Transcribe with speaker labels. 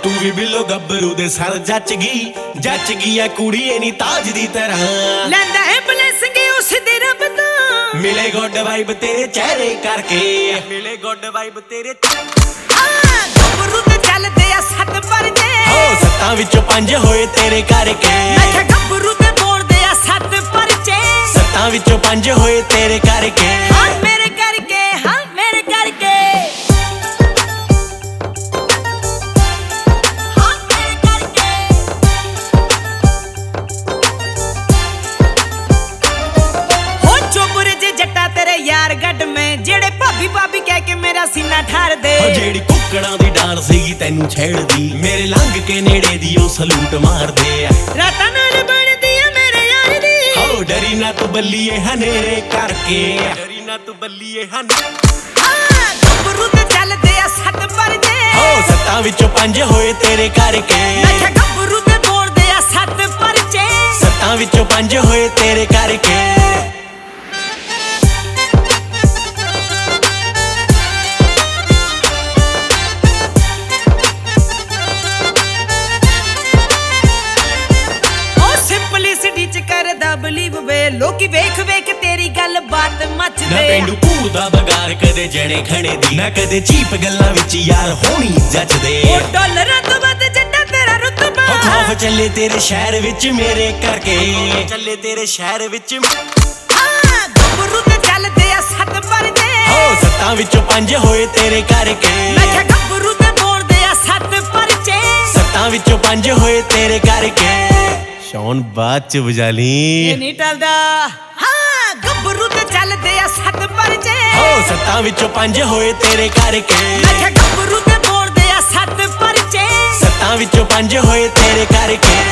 Speaker 1: तू भी बिलो गब्बरू दे सर जच गई है कुड़ी नी ताज दी तरह
Speaker 2: लैंदा है ब्लेसिंग उस दी रब दा
Speaker 1: मिले गुड वाइब तेरे चेहरे करके मिले गुड वाइब तेरे
Speaker 2: गब्बरू ते चलदे आ सत पर जे
Speaker 1: हो सत्तां विचों पंज होए तेरे करके
Speaker 2: मैं क्या गब्बरू ते बोलदे आ सत पर जे
Speaker 1: सत्तां विचों पंज होए तेरे करके
Speaker 2: हाँ मेरे करके हाँ मेरे करके यार गड में जेड़े भाभी भाभी कह के मेरा सीना ठार दे
Speaker 1: जेड़ी कुकड़ां दी डाल सीगी तैनू छेड़दी मेरे लंघ के नेड़े दी ओ सलूट मार दे
Speaker 2: रातां नाल बनदी है मेरे यार दी
Speaker 1: हो डरी ना तू बल्लीए हनेरे करके डरी ना तू बल्लीए
Speaker 2: गब्बरू ते चलदे आ सत पर जे
Speaker 1: हो सत्तां विचों पंज होए तेरे करके
Speaker 2: मैं क्या गब्बरू ते बोलदे आ सत पर जे
Speaker 1: सत्तां विचों पंज होए तेरे करके
Speaker 2: ਬਲੀਵ ਵੇ ਲੋਕੀ ਵੇਖ ਵੇਖ ਤੇਰੀ ਗੱਲ ਬਾਤ ਮੱਚਦੇ
Speaker 1: ਨਾ ਪਿੰਡੂ ਭੂਰਦਾ ਬਗਾਰ ਕਦੇ ਜਣੇ ਖਣੇ ਦੀ ਨਾ ਕਦੇ ਚੀਪ ਗੱਲਾਂ ਵਿੱਚ ਯਾਰ ਹੋਣੀ ਜੱਜਦੇ
Speaker 2: ਉਹ ਡਾਲਰਾਂ ਤੋਂ ਵੱਧ ਜੱਟਾ ਤੇਰਾ ਰੁਤਬਾ
Speaker 1: ਖੌਫ ਚੱਲੇ ਤੇਰੇ ਸ਼ਹਿਰ ਵਿੱਚ ਮੇਰੇ ਕਰਕੇ ਚੱਲੇ ਤੇਰੇ ਸ਼ਹਿਰ ਵਿੱਚ
Speaker 2: ਗબ્ਬਰੂ ਤੇ ਚੱਲਦੇ ਆ ਸੱਤ ਪਰ ਜੇ
Speaker 1: ਹੋ ਸੱਤਾਂ ਵਿੱਚੋਂ ਪੰਜ ਹੋਏ ਤੇਰੇ ਕਰਕੇ
Speaker 2: ਮੈਂ ਕਿਹਾ ਗબ્ਬਰੂ ਤੇ ਬੋਲਦੇ ਆ ਸੱਤ ਪਰ ਜੇ
Speaker 1: ਸੱਤਾਂ ਵਿੱਚੋਂ ਪੰਜ ਹੋਏ ਤੇਰੇ ਕਰਕੇ शौन बाद च बजा ली
Speaker 2: ये नहीं टलदा हाँ गब्बरू ते चलदे आ सत पर जे
Speaker 1: हो सत्तां विचों पंज होए तेरे करके
Speaker 2: मैं क्या गब्बरू ते बोलदे आ सत पर जे
Speaker 1: सत्तां विचों पंज होए तेरे करके